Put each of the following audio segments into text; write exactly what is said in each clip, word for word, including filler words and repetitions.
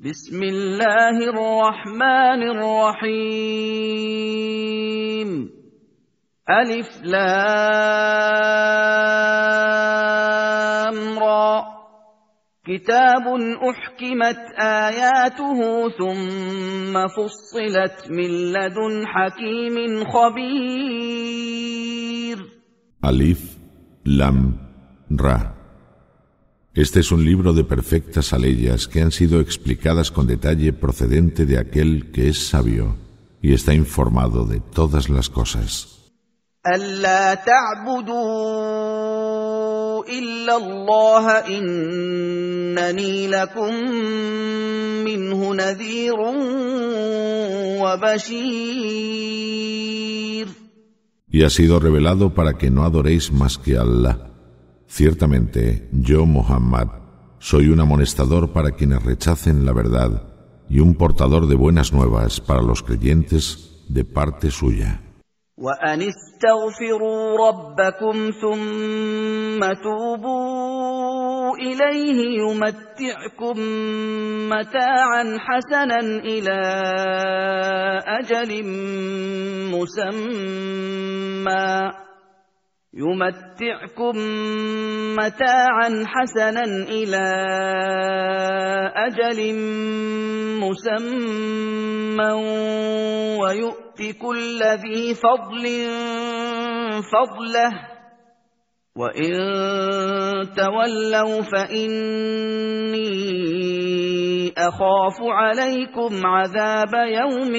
بسم الله الرحمن الرحيم ألف لام را كتاب أحكمت آياته ثم فصلت من لدن حكيم خبير. Alif, Lam, Ra. Este es un libro de perfectas aleyas que han sido explicadas con detalle procedente de aquel que es sabio y está informado de todas las cosas. ألا تعبدوا إلا الله إنني لكم منه نذير وبشير. Y ha sido revelado para que no adoréis más que a Allah. Ciertamente, yo, Muhammad, soy un amonestador para quienes rechacen la verdad y un portador de buenas nuevas para los creyentes de parte suya. وأن استغفروا ربكم ثم توبوا إليه يمتعكم متاعا حسنا إلى أجل مسمى يمتعكم متاعا حسنا إلى أجل مسمى ويؤت كل ذي فضل فضله وإن تولوا فإني أخاف عليكم عذاب يوم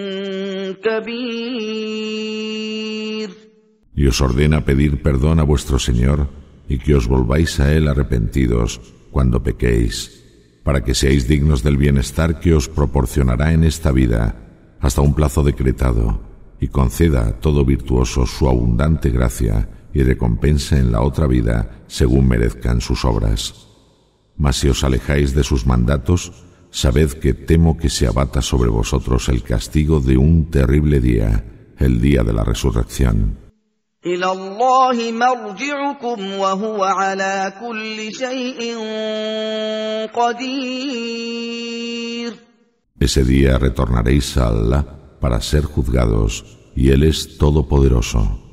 كبير. Y os ordena pedir perdón a vuestro Señor y que os volváis a Él arrepentidos cuando pequéis, para que seáis dignos del bienestar que os proporcionará en esta vida hasta un plazo decretado, y conceda a todo virtuoso su abundante gracia y recompensa en la otra vida según merezcan sus obras. Mas si os alejáis de sus mandatos, sabed que temo que se abata sobre vosotros el castigo de un terrible día, el día de la resurrección. إلى الله مرجعكم وهو على كل شيء قدير. Ese día retornaréis a Allah para ser juzgados, y Él es todopoderoso.